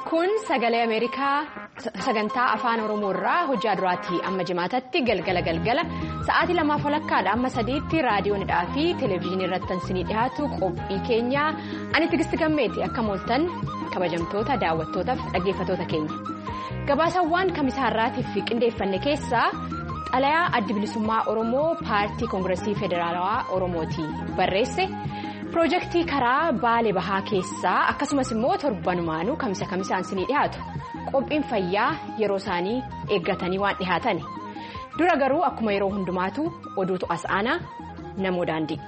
Kun sagalee Ameerikaa sagantaa afaan Oromoo irraa hojjaa duraatti amma jimaatatti galgala sa'aatii 2:00 amma 3tti raadiyoonidhaa fi televezyiinii irratti tansinii dhiyaatu qophii keenya ani Tigisti Gammeeti akka mooltan kabajamtoota daawwattootaaf dhaggeeffatoota keenya. Gabaasawwan kamisaarraatiif qindeeffanne keessaa xalayaa adda bilisummaa Oromoo paartii Koongireesii Federaalawaa Oromooti barreesse. Piroojeektii karaa Baalee Bahaa keessaa akkasumas immoo torbanumaanuu kamisaan sinii dhiyaatu qophiin fayyaa yeroo isaanii eeggatanii waan dhihaatani dura garuu akkuma yeroo hundumaatu oduutu as aanaa namoo daandii.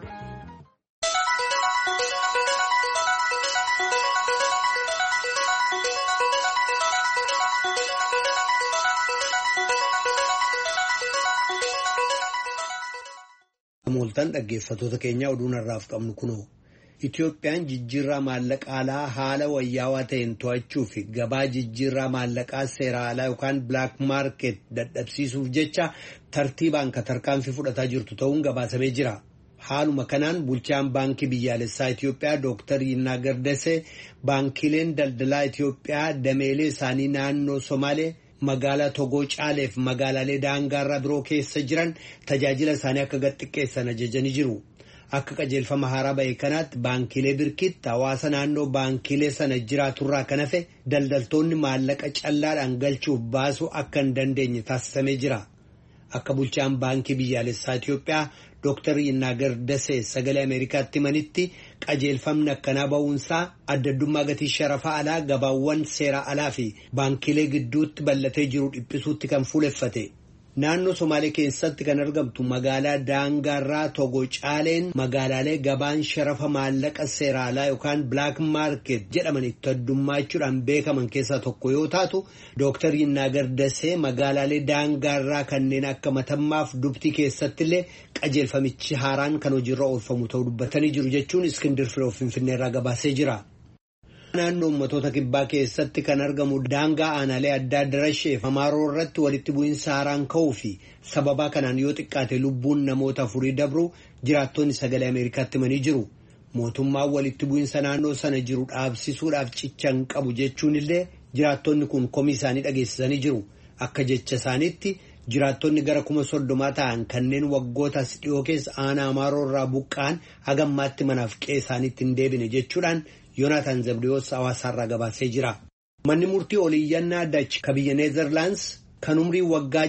Mooltan dhaggeeffatoota keenya oduun har'aaf qabnu kunoo Itoophiyaan jijjiirraa maallaqaa alaa haala wayyaawaa ta'een to'achuu fi gabaa jijjiirraa maallaqaa seera alaa yookaan bilaak maarket dadhabsiisuuf jecha tartiibaan tarkaanfii fudhataa jirtu ta'uun gabaasamee jira. Haaluma kanaan bulchaan baankii biyyaalessaa Itoophiyaa Dr. Yinaagar Dasee baankiileen daldalaa Itoophiyaa dameelee isaanii naannoo Somaalee magaalaa Togoo Caaleef magaalaalee daangaarraa biroo keessa jiran tajaajila isaanii akka gadxiqqeessan ajajanii jiru. Akka qajeelfama haaraa ba'e kanaatti baankiilee birkitti hawaasa naannoo baankiilee sana jiraaturraa kan hafe daldaltoonni maallaqa callaadhaan galchuuf baasuu akka hin dandeenye taasisamee jira. Akka bulchaan baankii biyyaalessaa Itoophiyaa Dr. Yinaagar Dasee sagalee Ameerikaatti himanitti qajeelfamni akkanaa ba'uunsaa addaddummaa gatii sharafa alaa gabaawwan seera alaa fi baankiilee gidduutti bal'atee jiru dhiphisuutti kan fuuleffate. Naannoo Somaalee keessatti kan argamtu magaalaa daangaarraa Togoo Caaleen magaalaalee gabaan sharafa maallaqa seera alaa yookaan bilaak maarket jedhaman itti addummachuudhaan beekaman keessaa tokko yoo taatu Dr. Yinaagar Dasee magaalaalee daangaarraa kanneen akka Matammaaf Dubtii keessatti illee qajeelfamichi haaraan kan hojiirra oolfamu ta'uu dubbatanii jiru jechuun Iskindir Firoo Finfinneerraa gabaasee jira. Naannoo uummattoota kibbaa keessatti kan argamu daangaa aanaalee addaa Darasheef Amaaroo irratti walitti bu'iinsa haaraan ka'uu fi sababaa kanaan yoo xiqqaate lubbuun namoota 4 dabru jiraattonni sagalee Ameerikaatti himanii jiru. Mootummaan walitti bu'iinsa naannoo sana jiru dhaabsisuudhaaf cicha hin qabu jechuun illee jiraattonni kun komii isaanii dhageessisanii jiru. Akka jecha isaaniitti jiraattonni gara 30,000 ta'an kanneen waggootas dhiyoo keessa aanaa Amaaroo irraa buqqa'an hagammaatti manaaf qe'ee isaaniitti hin deebine jechuudhaan Yoonaataan Zabdiyoos hawaasaarraa gabaasee jira. Manni murtii oliiyyannaa Dach ka biyya Neezerlaands kan umrii waggaa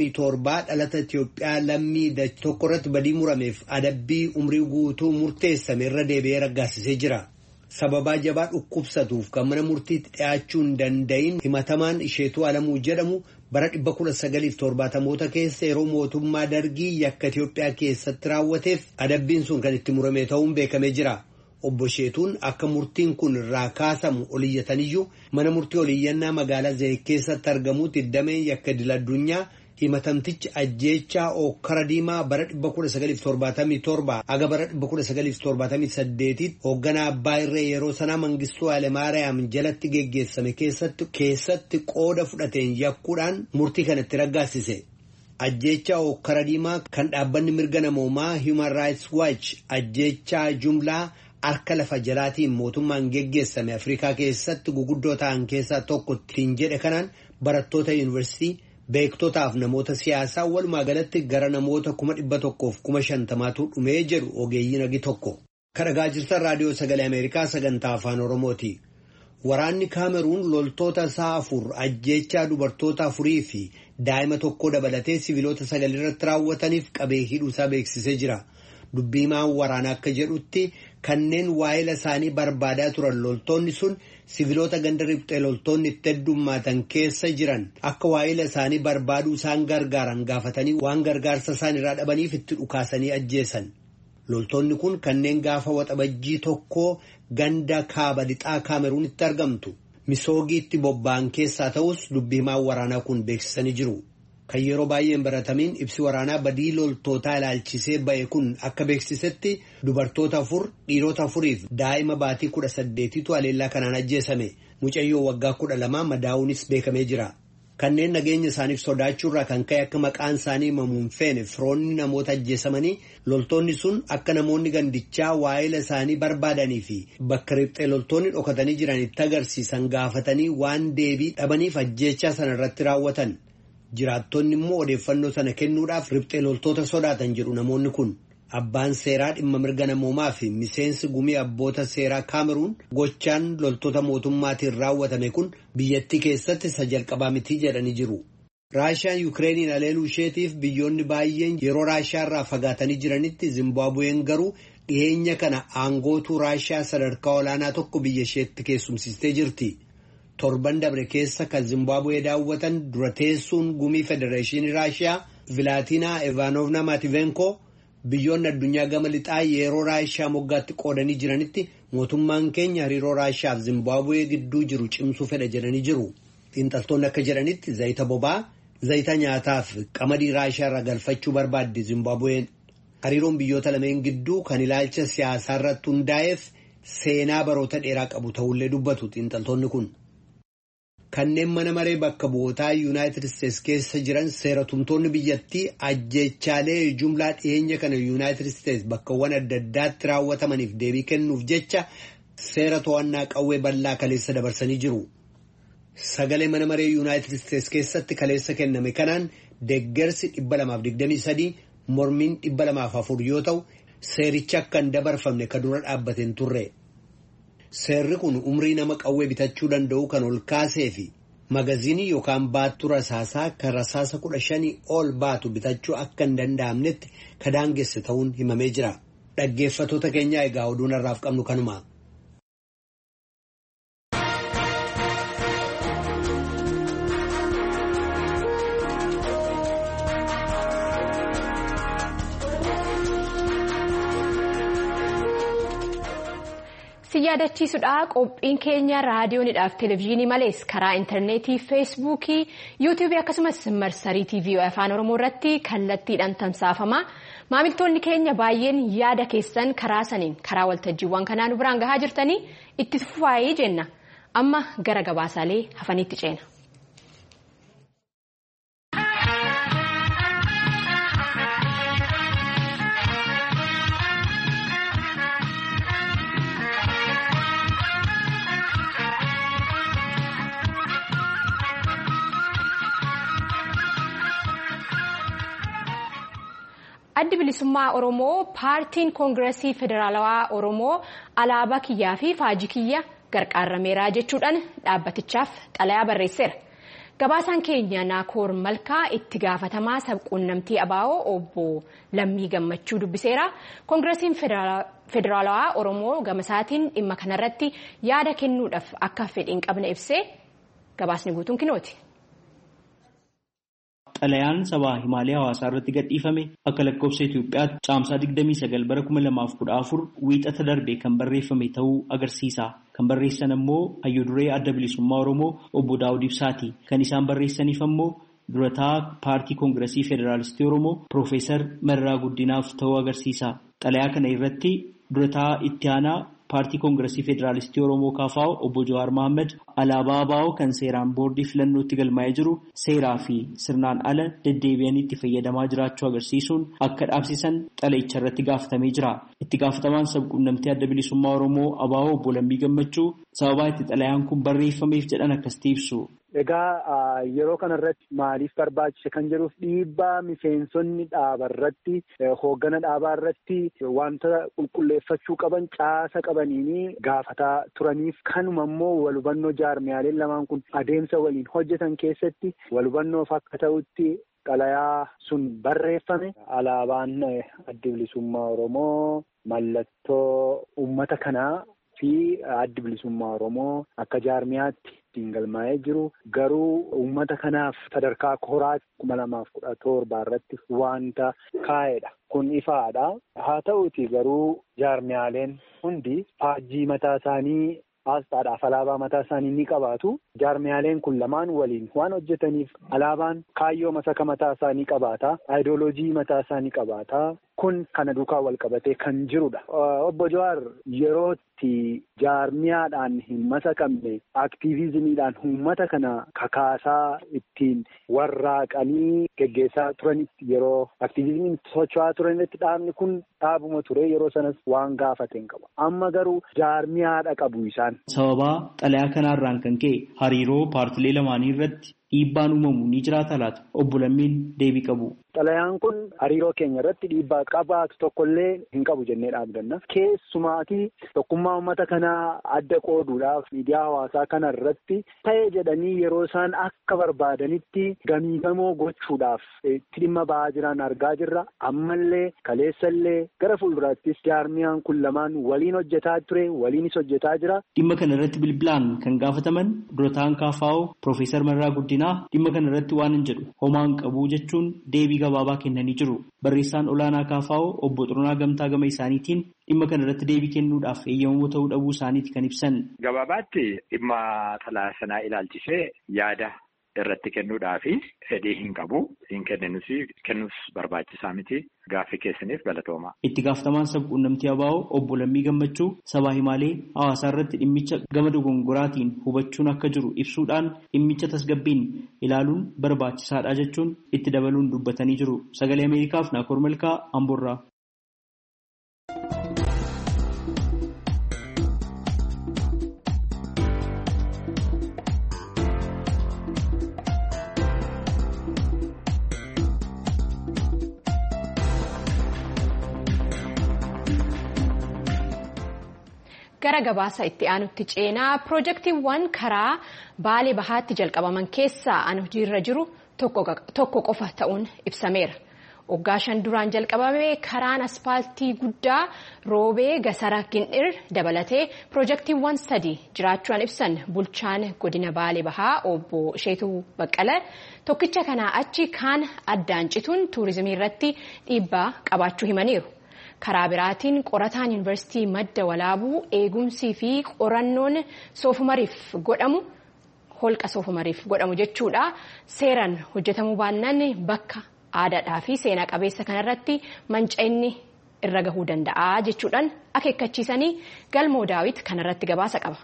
67 dhalata Itoophiyaa lammii Dach tokko irratti badii murameef adabbii umrii guutuu murteessame irra deebi'ee raggaasisee jira. Sababaa jabaa dhukkubsatuuf kan mana murtiitti dhiyaachuu hin danda'in himatamaan Isheetuu Alamuu jedhamu bara 1970 keessa yeroo mootummaa Dargii yakka Itoophiyaa keessatti raawwateef adabbiin sun kan itti murame ta'uun beekamee jira. Obbo Sheetuun akka murtiin kun irraa kaasamu oliyyataniyyuu mana murtii oliyyannaa magaalaa Zayit keessatti argamuutti dameen yakka idil-addunyaa himatamtichi ajjeechaa Okkara Diimaa bara 1977 aga bara 1978 hoogganaa abbaa irree yeroo sanaa Mangistuu Hayilemaariyaam jalatti geggeessame keessatti qooda fudhateen yakkuudhaan murtii kanatti raggaasise. Ajjeechaa Okkara Diimaa kan dhaabbanni mirga namoomaa Human Rights Watch ajjeechaa jumlaa harka lafa jalaatiin mootummaan geggeessame Afrikaa keessatti guguddoo ta'an keessaa tokko ittiin jedhe kanaan barattoota yuunivarsiitii beektotaaf namoota siyaasaa walumaa galatti gara namoota 150,000 dhumee jedhu ogeeyyiin agi tokko. Kadhagaa jirtan raadiyoo sagalee Ameerikaa sagantaa afaan Oromooti. Waraanni Kaameruun loltoota isaa 4 ajjeechaa dubartoota 4 fi daa'ima tokko dabalatee siviilota 9 irratti raawwataniif qabee hidhuusaa beeksisee jira. Dubbiimaan waraanaa akka jedhutti kanneen waa'ila isaanii barbaadaa turan loltoonni sun siviilota ganda riphxee loltoonni itti heddummaatan keessa jiran akka waa'ila isaanii barbaaduu isaan gargaaran gaafatanii waan gargaarsa isaan irraa dhabaniif itti dhukaasanii ajjeesan. Loltoonni kun kanneen gaafa waxabajjii tokko ganda kaaba lixaa Kaameruunitti argamtu Misoogiitti bobba'an keessaa ta'us dubbiimaan waraanaa kun beeksisanii jiru. Kan yeroo baay'een baratamiin ibsi waraanaa badii loltootaa ilaalchisee ba'e kun akka beeksisetti dubartoota 4 dhiirota 4 fi daa'ima baatii 18tu aleellaa kanaan ajjeesame. Mucayyoo waggaa 12 madaa'uunis beekamee jira. kanneen nageenya isaaniif sodaachuurraa kan ka'e akka maqaan isaanii himamuun feene firoonni namoota ajjeesamanii loltoonni sun akka namoonni gandichaa waa'ila isaanii barbaadanii fi bakka riphxee loltoonni dhokatanii jiran itti agarsiisan gaafatanii waan deebii dhabaniif ajjeechaa sana irratti raawwatan. Jiraattonni immoo odeeffannoo sana kennuudhaaf riphxee loltoota sodaatan jedhu namoonni kun. Abbaan seeraa dhimma mirga namoomaa fi miseensi gumii abboota seeraa Kaameruun gochaan loltoota mootummaatiin raawwatame kun biyyattii keessatti isa jalqabaa miti jedhanii jiru. Raashiyaan Yukireeniin aleeluu isheetiif biyyoonni baay'een yeroo Raashiyaa irraa fagaatanii jiranitti Zimbaabuween garuu dhiyeenya kana aangootuu Raashiyaa sadarkaa olaanaa tokko biyya isheetti keessumsistee jirti. Torban dabre keessa kan Zimbaabuwee daawwatan dura teessuun gumii federeeshinii Raashiyaa Vilaatinaa Ivaanovna Maativenko biyyoonni addunyaa gama lixaa yeroo Raashiyaa moggaatti qoodanii jiranitti mootummaan keenya hariiroo Raashiyaa fi Zimbaabuwee gidduu jiru cimsuu fedha jedhanii jiru. Xiinxaltoonni akka jedhanitti zayita bobaa, zayita nyaataa fi qamadii Raashiyaa irraa galfachuu barbaaddi Zimbaabuween. Hariiroon biyyoota lameen gidduu kan ilaalcha siyaasaa irratti hundaa'eef seenaa baroota dheeraa qabu ta'ullee dubbatu xiinxaltoonni kun. Kanneen mana maree bakka bu'ootaa Yuunaayitid Isteets keessa jiran seeratumtoonni biyyattii ajjeechaalee jumlaa dhiyeenya kana Yuunaayitid Isteets bakkawwan adda addaatti raawwatamaniif deebii kennuuf jecha seera to'annaa qawwee bal'aa kaleessa dabarsanii jiru. Sagalee mana maree Yuunaayitid Isteets keessatti kaleessa kenname kanaan deeggarsi 223 mormiin 204 yoo ta'u seericha akka hin dabarfamne kan dura dhaabbateen turre. Seerri kun umrii nama qawwee bitachuu danda'u kan ol kaasee fi magaziinii yookaan baattuu rasaasaa kan rasaasa 15 ol baatu bitachuu akka hin danda'amnetti kan daangesse ta'uun himamee jira. Dhaggeeffattoota keenyaa egaa oduun har'aaf qabnu kanuma. Yaadachiisudha qophiin keenya raadiyoonidhaaf televezyiinii malees karaa intarneetii feesbuukii yuutuubii akkasumas marsarii TV afaan oromoo irratti kallattiidhaan tamsaafama. Maamiltoonni keenya baay'een yaada keessan karaa saniin karaa waltajjiiwwan kanaa nu biraan gahaa jirtanii itti fufaayee jenna. Amma gara gabaasaalee hafaniitti ceena. Addi bilisummaa Oromoo paartiin koongireesii federaalawaa Oromoo alaabaa kiyyaa fi faajii kiyya gargaarameera jechuudhaan dhaabbatichaaf xalayaa barreesseera. Gabaasaan keenya Naakoor Malkaa itti gaafatamaa sabquunnamtii ABO obbo Lammii Gammachuu dubbiseera. Koongireesiin federaalawaa Oromoo gamasaatiin dhimma kanarratti yaada kennuudhaaf akka fedhiin qabne ibsee gabaasni guutuun kinooti. Xalayaan sabaa Himaaliyaa hawaasaa irratti gadhiifame akka lakkoofsa Itoophiyaatti caamsaa 29 bara 2014 wiixata darbe kan barreeffame ta'uu agarsiisa. Kan barreessan ammoo Hayyuu Duree Adda Bilisummaa Oromoo obbo Daawud Ibsaati. Kan isaan barreessaniif ammoo durataa paartii koongireesii federaalistii Oromoo Piroofeesar Mararaa Guddinaaf ta'uu agarsiisa. Xalayaa kana irratti durataa itti aanaa paartii koongireesii federaalistii Oromoo KFO obbo Jawaar Mohaammed alaabaa ABO kan seeraan boordii filannootti galmaa'ee jiru seeraa fi sirnaan ala deddeebi'anii itti fayyadamaa jiraachuu agarsiisuun akka dhaabsisan xalayicha irratti gaafatamee jira. Itti gaafatamaan sabquunnamtii Adda Bilisummaa Oromoo ABO obbo Lammii Gammachuu sababaa itti xalayaan kun barreeffameef jedhan akkasitti ibsu. Egaa yeroo kanarratti maaliif barbaachise kan jedhuuf dhiibbaa miseensonni dhaabaa irratti hooggana dhaabaa irratti wanta qulqulleeffachuu qaban caasa qabaniini gaafataa turaniif kanuma immoo walhubannoo jaarmiyaaleen lamaan kun adeemsa waliin hojjetan keessatti walhubannoof akka ta'utti xalayaa sun barreeffame. Alaabaan Adda Bilisummaa Oromoo mallattoo uummata kanaa fi Adda Bilisummaa Oromoo akka jaarmiyaatti galmaa'ee jiru garuu uummata kanaaf sadarkaa koraatti 2017 irratti wanta kaa'edha. Kun ifaadha. Haa ta'uuti garuu jaarmiyaaleen hundi faajjii mataa isaanii asxaadhaaf alaabaa mataa isaanii ni qabaatu. Jaarmiyaaleen kun lamaan waliin waan hojjetaniif alaabaan kaayyoo masaka mataa isaanii qabaata. Ayidooloojii mataa isaanii qabaata. kun kana duukaa wal qabatee kan jirudha. Obbo Jawaar yerootti jaarmiyaadhaan hin masakamne aktiivizimiidhaan uummata kana kakaasaa ittiin warraaqanii geggeessaa turanitti yeroo aktiivizimiin socho'aa turanitti dhaabni kun dhaabuma ture yeroo sanas waan gaafateen qaba. Amma garuu jaarmiyaadha qabu isaan. Sababaa xalayaa kanaarraan kan ka'e hariiroo paartilee lamaanii irratti dhiibbaan uumamu ni jiraata laata? Obbo Lammiin deebii qabu. Xalayaan kun hariiroo keenya irratti dhiibbaa qabaatu tokkollee hin qabu jennee dhaabdanna. Keessumaatii tokkummaa uummata kanaa adda qooduudhaaf miidiyaa hawaasaa kana irratti ta'ee jedhanii yeroo isaan akka barbaadanitti gamiigamoo gochuudhaaf itti dhimma ba'aa jiran argaa jirra. Ammallee kaleessallee gara fuulduraattis jaarmiyaan kun lamaan waliin hojjetaa ture, waliinis hojjetaa jira. Dhimma kana irratti bilbilaan kan gaafataman dura ta'an KFO Piroofeesar Marraa Guddinaa dhimma kana irratti waan hin jedhu homaan qabu jechuun deebii gabaabaa kennanii jiru. Barreessaan olaanaa KFO obbo Xurunaa Gamtaa gama isaaniitiin dhimma kana irratti deebii kennuudhaaf eeyyamamoo ta'uu dhabuu isaaniiti kan ibsan. Gabaabaatti dhimma xalayaa sanaa ilaalchisee yaada irratti kennuudhaafi fedhii hin qabu. Hin kennuus barbaachisaa miti. Gaaffii keessaniif galatooma. Itti gaafatamaan sabquunnamtii ABO obbo Lammii Gammachuu sabaa himaalee hawaasaa irratti dhimmicha gama dogongoraatiin hubachuun akka jiru ibsuudhaan dhimmicha tasgabbiin ilaaluun barbaachisaadha jechuun itti dabaluun dubbatanii jiru. Sagalee Ameerikaaf Naakoor Malkaa Amboorraa. Gara gabaasa itti aanutti ceenaa piroojeektiiwwan karaa Baalee Bahaatti jalqabaman keessaa an hojiirra jiru tokko qofa ta'uun ibsameera. Waggaa 5 duraan jalqabame karaan aspaaltii guddaa Roobee Gasara Gin'ir dabalatee piroojeektiiwwan 3 jiraachuudhaan ibsan bulchaan godina Baalee Bahaa obbo Sheetuu Baqqalee tokkicha kanaa achi kaan addaan cituun tuurizimii irratti dhiibbaa qabaachuu himaniiru. Karaa biraatiin qorataan yuunivarsiitii Madda Walaabuu eegumsii fi qorannoon soofumariif godhamu holqa soofumariif godhamu jechuudha. Seeraan hojjetamuu baannaan bakka aadaadhaa fi seenaa qabeessa kanarratti manca'inni irra gahuu danda'a jechuudhaan akeekkachiisanii Galmoo Daawit kanarratti gabaasa qaba.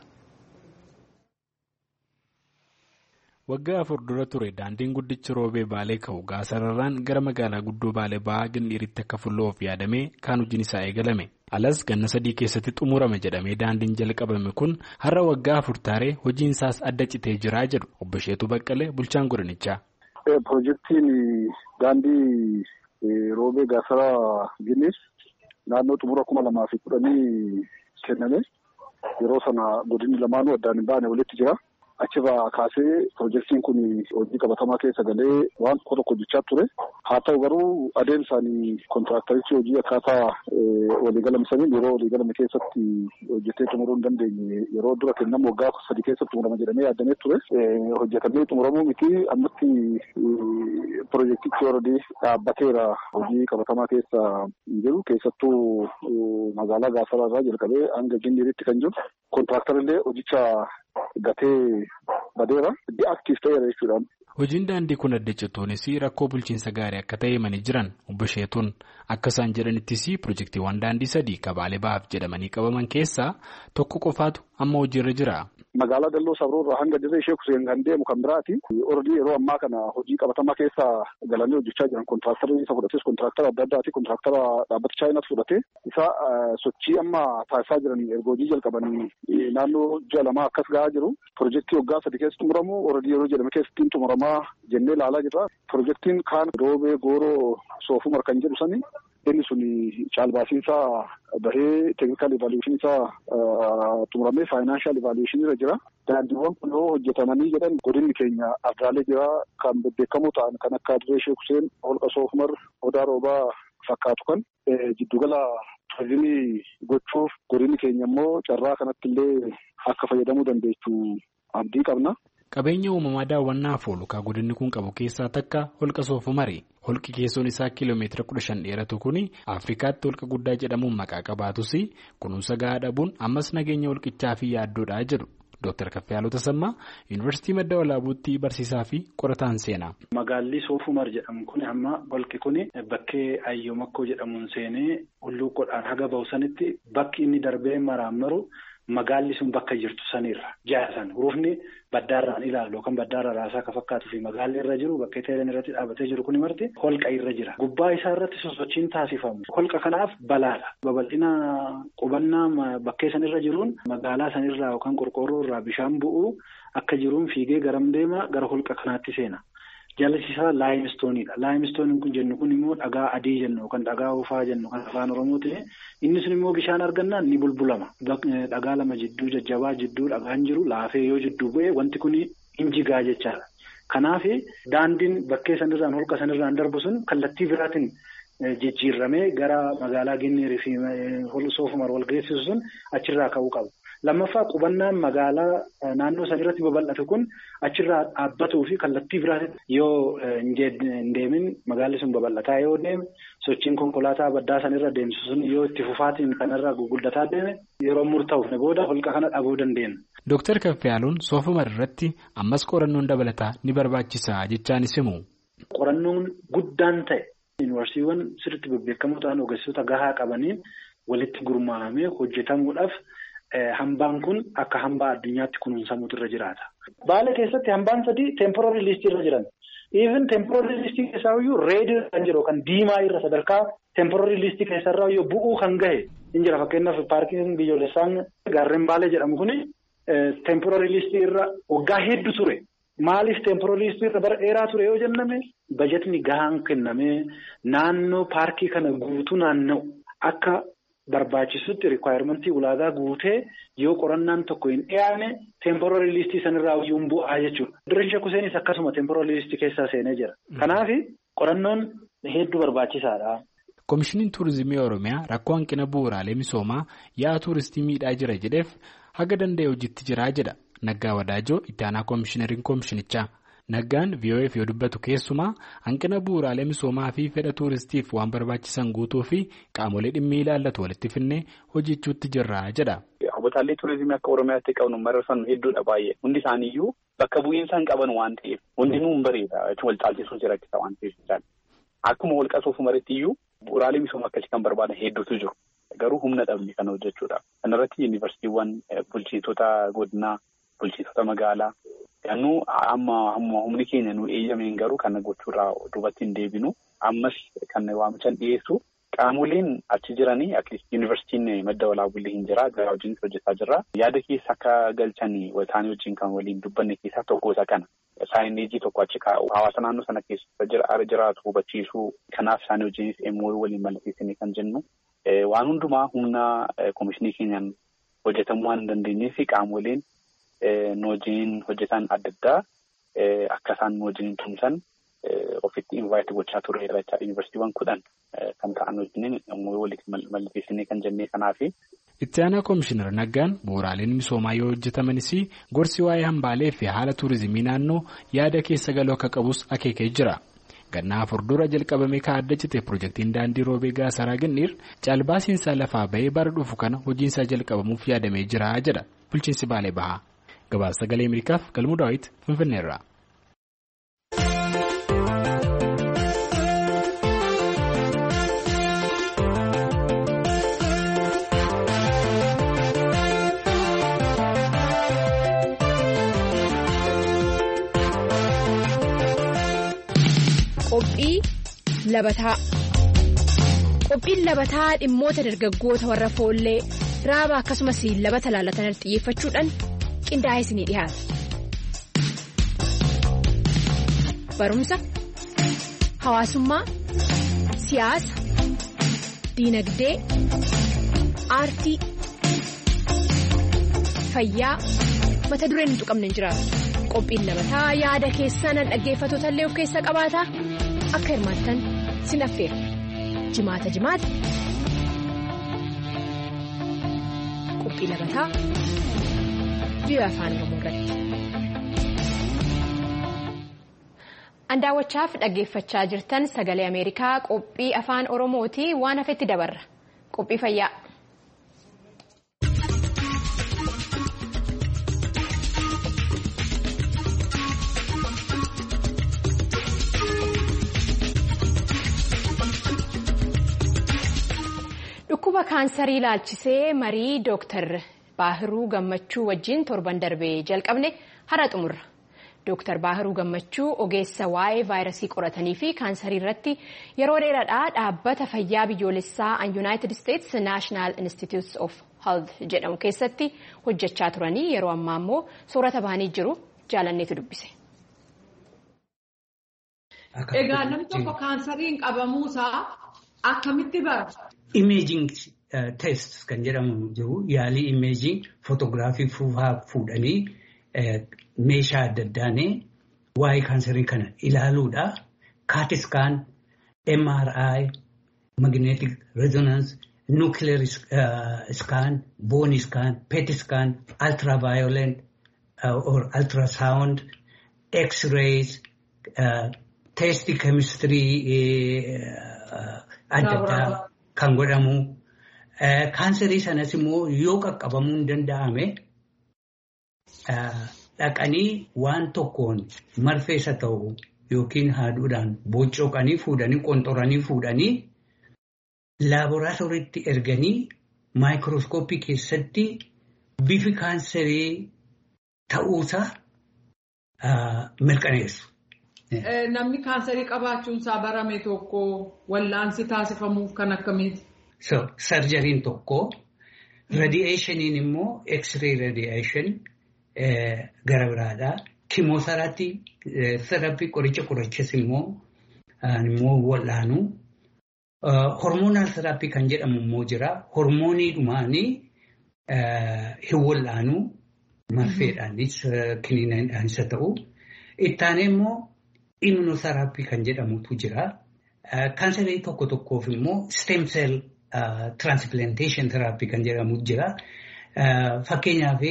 Waggaa 4 dura ture daandiin guddichi Roobee Baalee ka'u Gaasararraan gara magaalaa guddoo Baalee Bahaa Gin'iritti akka fulloof yaadamee kan hojiin isaa eegalame. Alas ganna 3 keessatti xumurame jedhamee daandiin jalqabame kun har'a waggaa 4 taaree hojiin isaas adda citee jira jedhu obbo Sheetuu Baqqalee bulchaan godinichaa. Piroojeektiin daandii Roobee Gaasaraa Gin'ir naannoo xumura 2010 kenname. Yeroo sana godinni lamaanuu addaan hin baane walitti jira. Achirraa kaasee piroojeektiin kun hojii qabatamaa keessa galee waan tokko hojjechaa ture. Haa ta'u garuu adeemsaan kontiraakterichi hojii akkaataa waliigalamsaniin yeroo waliigalame keessatti hojjetee xumuruu hin dandeenye yeroo dura kennamu waggaa 3 keessatti xumurama jedhamee yaadamee ture. Hojjetamee xumuramuu miti ammatti piroojeektichi oradii dhaabbateera hojii qabatamaa keessa hin jiru. Keessattuu magaalaa Gaasaraarraa jalqabee hanga Gin'iritti kan jiru. Kontiraaktarillee hojicha gatee badeera aktiif ta'eera jechuudhaan. Hojiin daandii kun adda cituunis rakkoo bulchiinsa gaarii akka ta'e himanii jiran obbo Sheetuun akka isaan jedhanittis piroojeektiiwwan daandii 3 Baalee Bahaaf jedhamanii qabaman keessaa tokko qofaatu amma hojiirra jira. Magaalaa Dalloo Sabroorraa hanga Dirree Sheek Huseen kan deemu kan biraati. Oradii yeroo ammaa kana hojii qabatamaa keessa galanii hojjechaa jiran kontiraaktarii isa fudhates kontiraaktaraa adda addaati. Kontiraaktaraa dhaabbata Chaayinaatu fudhate. Isa sochii amma taasisaa jiran erga hojii jalqabanii naannoo ji'a 2 akkas gahaa jiru. Piroojeektii waggaa 3 keessa xumuramu oradii yeroo jedhame keessatti xumuramaa jennee ilaalaa jirra. Piroojeektiin kaan Roobee Gooroo Soofumar kan jedhu sani inni sun caalbaasiinsaa bahee teeknikaal ivaluweeshinii isaa xumuramee faayinaanshaal ivaluweeshinii irra jira. Daandiiwwan kun yoo hojjetamanii jedhan godinni keenya ardaalee jira kan beekamoo ta'an kan akka Dirree Sheek Huseen, Holqa Soofumar, Odaa Roobaa fakkaatu kan jiddugala turizimii gochuuf godinni keenya immoo carraa kanatti illee akka fayyadamuu dandeechuu abdii qabna. Qabeenya uumamaa daawwannaaf oolu kan godinni kun qabu keessaa takka holqa Soofumari. Holqi keessoon isaa kiiloomeetira 15 dheeratu kun Afrikaatti holqa guddaa jedhamuun maqaa qabaatus kunuunsa gahaa dhabuun ammas nageenya holqichaa fi yaaddoodhaa jedhu. Dr. Kaffayaaluu Tasammaa Yuunivarsiitii Madda Walaabuutti barsiisaa fi qorataan seenaa. Magaalli Soofumar jedhamu kun amma holqi kun bakkee Ayyomakkoo jedhamuun seenee hulluuqoodhaan haga bahu sanitti bakki inni darbee maraammaru magaalli sun bakka jirtu sanirra jaasan hurufni baddaarraan ilaalu yookaan baddaarra raasaa akka fakkaatuu fi magaalli irra jiru bakkee teeleen irratti dhaabatee jiru kun marti holqa irra jira. Gubbaa isaa irratti sosochiin taasifamu. Holqa kanaaf balaadha. Babal'ina qubannaa bakkee sanirra jiruun magaalaa sanirraa yookaan qorqoorroo irraa bishaan bu'uu akka jiruun fiigee garam deema gara holqa kanaatti seena. Jallisiisaa laayimistooniidha. Laayimistooniin kun jennu kun immoo dhagaa adii jennu yookaan dhagaa ufaa jennu kan afaan Oromooti. Inni sun immoo bishaan argannaan ni bulbulama. Dhagaa lama jidduu jajjabaa jidduu dhagaan jiru laafee yoo jidduu bu'ee wanti kun hin jigaa jechaadha. Kanaaf daandiin bakkee sanirraan holqa sanirraan darbu sun kallattii biraatiin jijjiirramee gara magaalaa Ginneerii fi Soofumar wal geessisu sun achirraa ka'uu qabu. Lammaffaa qubannaan magaalaa naannoo san irratti babal'atu kun achirraa dhaabbatuu fi kallattii biraatiin yoo hin deemin magaalli sun babal'ataa yoo deeme sochiin konkolaataa baddaa san irra deemsu sun yoo itti fufaatiin kanarraa guguddataa deeme yeroo murtaa'uuf booda holqa kana dhabuu dandeenya. Dooktar Kaffayaaluun Soofumar irratti ammas qorannoon dabalataa ni barbaachisa jechaanis himu. Qorannoon guddaan ta'e yuunivarsiiwwan sirriitti bebbeekamoo ta'an ogeessota gahaa qabaniin walitti gurmaa'amee hojjetamuudhaaf. Hambaan kun akka hambaa addunyaatti kunuunsamuutu irra jiraata. Baale keessatti hambaan sadii temporary listii irra jiran. Even temporary listii keessaa iyyuu reedii kan jiru kan diimaa irra sadarkaa temporary listii keessarraa iyyuu bu'uu kan gahe hin jira. Fakkeenyaaf paarkiin biyyoolessaan gaarreen Baalee jedhamu kuni temporary listii irra waggaa hedduu ture. Maaliif temporary listii irra bara dheeraa ture yoo jenname bajetni gahaan kennamee naannoo paarkii kana guutuu naanna'u akka. Barbaachisutti rikwaayimentii ulaagaa guutee yoo qorannaan tokko hin dhiyaane temporary listii sanirraa iyyuu bu'aa jechuudha. Dirreen Shakkuseenis akkasuma temporary listii keessaa seenee jira. Kanaaf qorannoon hedduu barbaachisaadha. Koomishiniin Turizimii Oromiyaa rakkoo hanqina bu'uuraalee misoomaa yaa'aa tuuristii miidhaa jira jedheef haga danda'e hojiitti jiraa jedha. Naggaa Wadaajoo itti aanaa koomishinariin koomishinichaa. Naggaan VOF yoo dubbatu keessumaa hanqina bu'uuraalee misoomaa fi fedha tuuristiif waan barbaachisan guutuu fi qaamolee dhimmi ilaallatu walitti finnee hojjechuutti jirra jedha. Hawwataalee tuurizimii akka Oromiyaatti qabnu mararsan hedduudha baay'ee. Hundi isaaniiyyuu bakka bu'iinsa hin qaban waan ta'eef hundinuu hin bareeda wal caalchisuun si rakkisa waan ta'eef. Akkuma holqa Soofumaritti iyyuu bu'uuraalee misoomaa akkasii kan barbaadan hedduutu jiru. Garuu humna dhabne kana hojjechuudha. Kanarratti yuunivarsiitiiwwan bulchitoota godinaa bulchitoota magaalaa. Ganuu amma humni keenya nu eeyyameen garuu kan gochuurraa duubatti hin deebinu ammas kan waamichaan dhiyeessu qaamoleen achi jiranii akkasumas yuunivarsiitiin Madda Walaabullee hin jira gara wajjin hojjetaa jirra. Yaada keessa akka galchanii isaanii wajjin kan waliin dubbanne keessaa tokko isa kana. Saayineejii tokko achi kaa'u hawaasa naannoo sana keessa jiraatu hubachiisuu kanaaf isaanii wajjinis MOU waliin mallatteessanii kan jennu waan hundumaa humna koomishinii keenyaan hojjetamuu waan hin dandeenyeef qaamoleen. Noojiniin hojjetan adda addaa akka isaan noojiniin tumsan ofitti invite gochaa turre irratti yuunivarsiitiiwwan 10 kan ta'an wajjiniin walitti mallatteessinee kan jennee kanaafi. Itti aanaa koomishinar Naggaan bu'uuraaleen misoomaa yoo hojjetamanis gorsi waa'ee hambaalee fi haala tuurizimii naannoo yaada keessa galuu akka qabus akeekee jira. Gannaa afur dura jalqabamee kaa'adda cite piroojeektiin daandii roobee gaasaraa Ginniir caalbaasiinsaa lafaa bahee bara dhufu kana hojiinsaa jalqabamuuf yaadamee jira jedha bulchiinsi Baalee Bahaa. Gabaasa Sagalee Ameerikaaf Galmuu Daawit Finfinneerraa. Qophii labataa. Qophiin labataa dhimmoota dargaggoota warra foollee raaba akkasumas labata laalatan xiyyeeffachuudhaan qindaa'ee isinii dhiyaata. Barumsa, hawaasummaa, siyaasa, diinagdee, aartii, fayyaa mata dureen hin tuqamne hin jiraatu. Qophiin labataa yaada keessan dhaggeeffattoota illee of keessa qabaata. Akka hirmaattan sin affeera. Jimaata. Qophii labataa biyya afaan Oromoo irratti. Daawwachaaf dhaggeeffachaa jirtan Sagalee Ameerikaa qophii afaan Oromooti waan hafetti dabarra. Qophii fayyaa. Dhukkuba kaansarii ilaalchisee marii Dooktar Baahiruu Gammachuu wajjin torban darbee jalqabne har'a xumurra. Dooktar Baahiruu Gammachuu ogeessa waa'ee vaayirasii qoratanii fi kaansarii irratti yeroo dheeraadhaa dhaabbata fayyaa biyyoolessaa United States National Institutes of Health jedhamu keessatti hojjechaa turanii yeroo ammaa immoo soorata bahanii jiru. Jaalanneetu dubbise. Egaa namni tokko kaansariin qabamuusaa akkamitti bara? Imaging test kan jedhamu jiru yaalii imaging fotoogiraafii fuudhanii meeshaa adda addaanii waa'ee kaansarii kana ilaaluudha. CAT scan, MRI, magnetic resonance, nuclear scan, bone scan, PET scan, ultraviolet or ultrasound, X-rays, test chemistry adda addaa kan godhamu. Kaansarii sanas immoo yoo qaqqabamuu hin danda'ame dhaqanii waan tokkoon marfeessa ta'u yookiin haaduudhaan bocoqanii fuudhanii qonxoranii fuudhanii laaboraatooriitti erganii maayikirooskooppii keessatti bifi kaansarii ta'uusaa mirkaneessu. Namni kaansarii qabaachuunsaa barame tokko wallaansi taasifamuuf kan akkamiiti? Sarjariin tokko radiyeeshiniin immoo X-ray radiyeeshin gara biraadha. Kimooteraappii therapii qorichas immoo wallaanu. Hormoonal therapii kan jedhamu immoo jira. Hormoonii dhumaanii hin wallaanu marfeedhaanis kiniinadhaanis haa ta'u. Ittaanee immoo immunotherapii kan jedhamutu jira. Kaansarii tokko tokkoof immoo stem cell transplantation therapy kan jedhamu jira. Fakkeenyaaf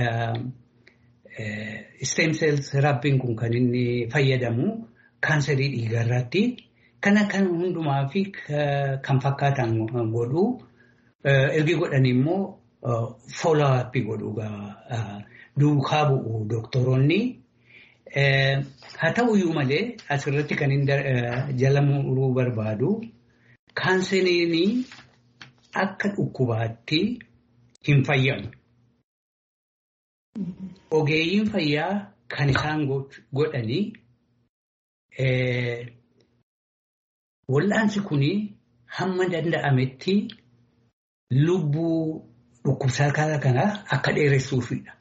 stem cell therapy kun kan inni fayyadamu kaansarii dhiigarratti. Kana kan hundumaa fi kan fakkaatan godhu ergi godhan immoo follow up godhu duukaa bu'u doktoroonni. Haa ta'uyyuu malee asirratti kan inni jala muruu barbaadu kaanseriin akka dhukkubaatti hin fayyamu. Ogeeyyiin fayyaa kan isaan godhanii wallaansi kuni hamma danda'ametti lubbuu dhukkubsataa kanaa akka dheeressuufidha.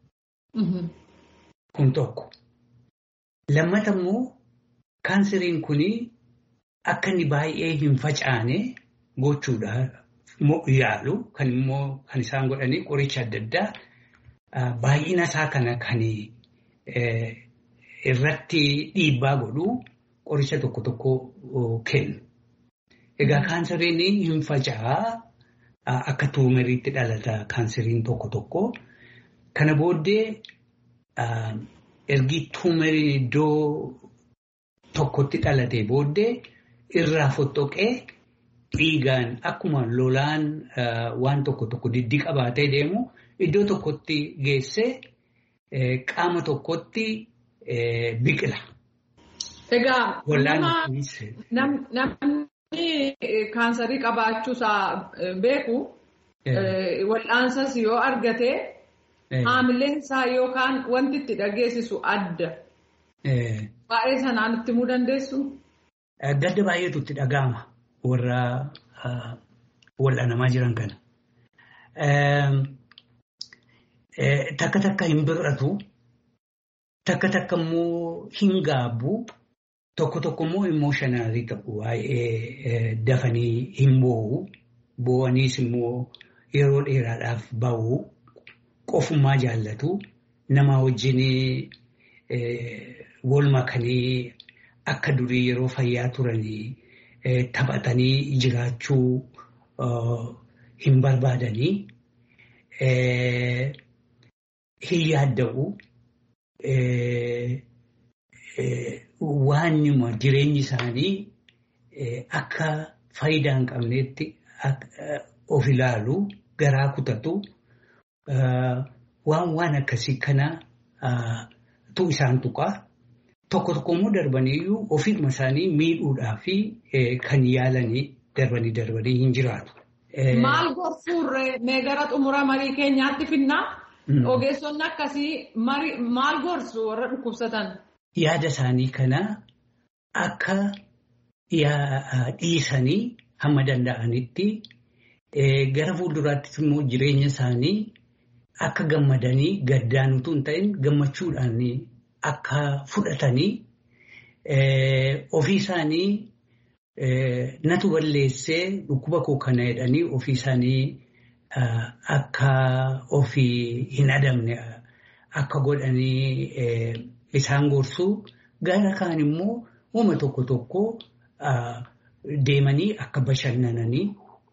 Kun tokko. Lammata immoo kaanseriin kuni akka inni baay'ee hin facaane gochuudha yaalu kan immoo kan isaan godhanii qoricha adda addaa baay'ina isaa kana kan irratti dhiibbaa godhu qoricha tokko tokko kennu. Egaa kaanseriin hin faca'aa akka tuumeriitti dhalata kaanseriin tokko tokko. Kana booddee ergi tuumeriin iddoo tokkotti dhalatee booddee irraa fottoqee dhiigaan akkuma lolaan waan tokko tokko diddi qabaatee deemu iddoo tokkotti geessee qaama tokkotti biqila. Egaa namni kaansarii qabaachuusaa beeku wal'aansas yoo argate haamileensaa yookaan wanti itti dhageessisu adda. Baay'ee sanaan itti himuu dandeessu? Gadda baay'eetu itti dhaga'ama warra wal'aanamaa jiran kana. Takka takka hin bir'atu, takka immoo hin gaabbu, tokko immoo imooshinarii ta'u waa'ee dafanii hin boo'u, boo'aniis immoo yeroo dheeraadhaaf ba'u, qofummaa jaallatu, nama wajjin wal makanii akka durii yeroo fayyaa turanii taphatanii jiraachuu hin barbaadanii. Hin yaadda'u waan jireenyi isaanii akka faayidaa hin qabneetti of ilaalu garaa kutatu waan akkasii kana tu isaan tuqaa tokko immoo darbaniiyyuu ofiidhuma isaanii miidhuudhaa fi kan yaalanii darbanii hin jiraatu. Maal gorsuurree mee gara xumura marii keenyaatti finnaa? Ogeessonni akkasii maal gorsu warra dhukkubsatan? Yaada isaanii kana akka dhiisanii hamma danda'anitti gara fuulduraattis immoo jireenya isaanii akka gammadanii gaddaan utuu hin ta'in gammachuudhaan akka fudhatanii ofii isaanii natu balleessee dhukkuba koo kana jedhanii ofii isaanii akka ofii hin adamne akka godhanii isaan gorsuu gara kaan immoo uuma tokko tokko deemanii akka bashannananii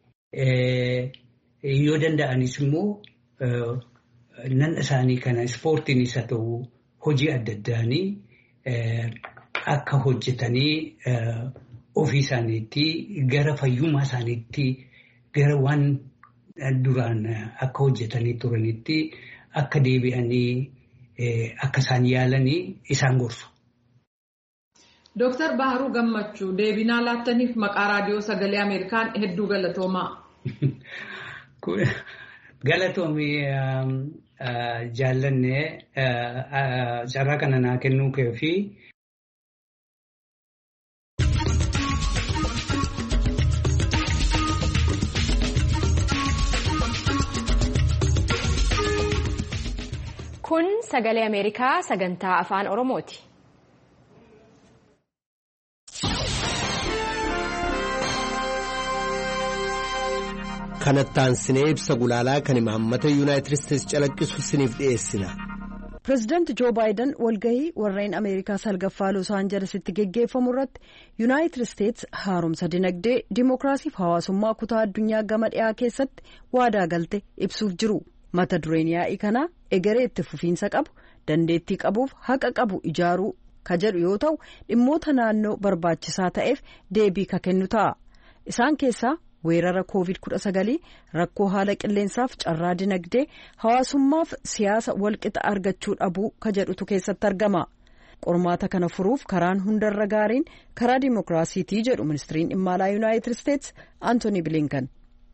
yoo danda'anis immoo nan isaanii kana ispoortiinis haa ta'u hojii adda addaanii akka hojjetanii ofii isaaniitti gara fayyummaa isaaniitti gara waan duraan akka hojjetanii turanitti akka deebi'anii akka isaan yaalanii isaan gorsu. Dooktar Baharuu Gammachuu deebinaa laattaniif maqaa raadiyoo sagalee Ameerikaan hedduu galatoomaa. Galatoomii jaallanne carraa kana naa kennuu kee fi Kun sagalee Ameerikaa sagantaa afaan Oromooti. Kanattaan sinee ibsa gulaalaa kan imaammata Yuunaayitid Isteetsi calaqqisu siniif dhiyeessina. Pireezidaanti Joo Baayiden walgahii warreen Ameerikaa salgaffaa Los Aanjelesitti geggeeffamu irratti Yuunaayitid Isteetsi haaromsa dinagdee dimookiraasiif hawaasummaa kutaa addunyaa gama dhiyaa keessatti waadaa galte ibsuuf jiru. Mata dureen yaa'ii kanaa egeree itti fufiinsa qabu dandeettii qabuuf haqa qabu ijaaruu ka jedhu yoo ta'u dhimmoota naannoo barbaachisaa ta'eef deebii ka kennu ta'a. Isaan keessaa weerara COVID-19 rakkoo haala qilleensaaf carraa dinagdee hawaasummaaf siyaasa walqixa argachuu dhabuu ka jedhutu keessatti argama. Qormaata kana furuuf karaan hundarra gaariin karaa dimookiraasiitii jedhu ministiriin dhimma alaa Yuunaayitid Isteetsi Antooni Bilinkan.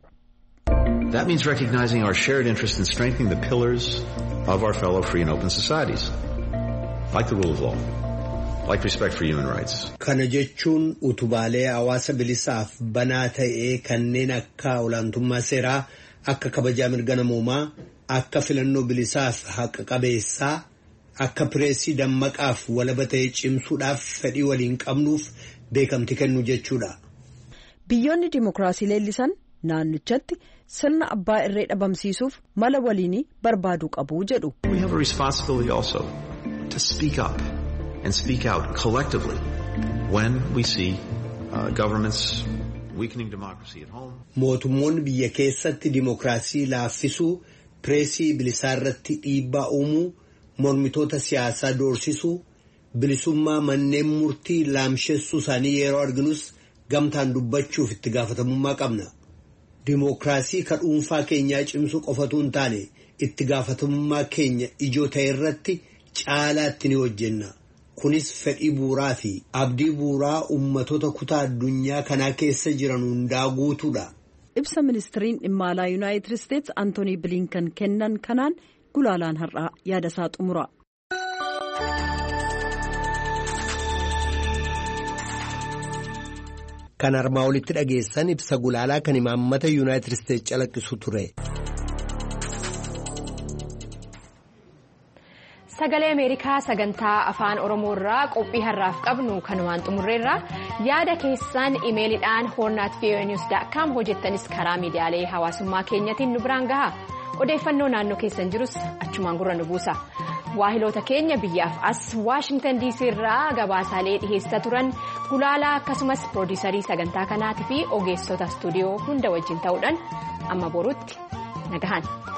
That means recognizing our shared interest in strengthening the pillars of our fellow free and open societies, like the rule of law, like respect for human rights. Kana jechuun utubaalee hawaasa bilisaaf banaa ta'ee kanneen akka olaantummaa seeraa, akka kabajaa mirga namoomaa, akka filannoo bilisaaf haqa qabeessaa, akka pireesii dammaqaaf walaba ta'ee cimsuudhaaf fedhii waliin qabnuuf beekamti kennu jechuudha. Biyyoonni dimookiraasii leellisan naannichatti sirna abbaa irree dhabamsiisuuf mala waliinii barbaaduu qabu jedhu. We have a responsibility also to speak up and speak out collectively when we see governments weakening democracy at home. Mootummoonni biyya keessatti dimookiraasii laaffisuu, pireesii bilisaa irratti dhiibbaa uumuu, mormitoota siyaasaa doorsisuu, bilisummaa manneen murtii laamshessuu isaanii yeroo arginus gamtaan dubbachuuf itti gaafatamummaa qabna. Dimookiraasii ka dhuunfaa keenyaa cimsuu qofatu hin taane itti gaafatamummaa keenya ijoo ta'e irratti caalaatti ni hojjenna. Kunis fedhii bu'uuraa fi abdii bu'uuraa ummatoota kutaa addunyaa kanaa keessa jiran hundaa guutuudha. Ibsa ministiriin dhimma alaa Yuunaayitid Isteetsi Antoonii Bilinkan kennan kanaan gulaalaan har'aa yaada isaa xumura. Kan armaa olitti dhageessan ibsa gulaalaa kan imaammata Yuunaayitid Isteetsi calaqqisu ture. Sagalee Ameerikaa sagantaa afaan Oromoo irraa qophii har'aaf qabnu kanumaan xumurreerra yaada keessan imeeliidhaan hornaat@voanews.com hojjettanis karaa miidiyaalee hawaasummaa keenyatiin nu biraan gaha. Odeeffannoo naannoo keessan jirus achumaan gurra nu buusa. Waahiloota keenya biyyaaf as Waashingtan DC irraa gabaasaalee dhiheessaa turan gulaalaa akkasumas piroodiisarii sagantaa kanaatii fi ogeessota istuudiyoo hunda wajjin ta'uudhaan amma boruutti nagahan.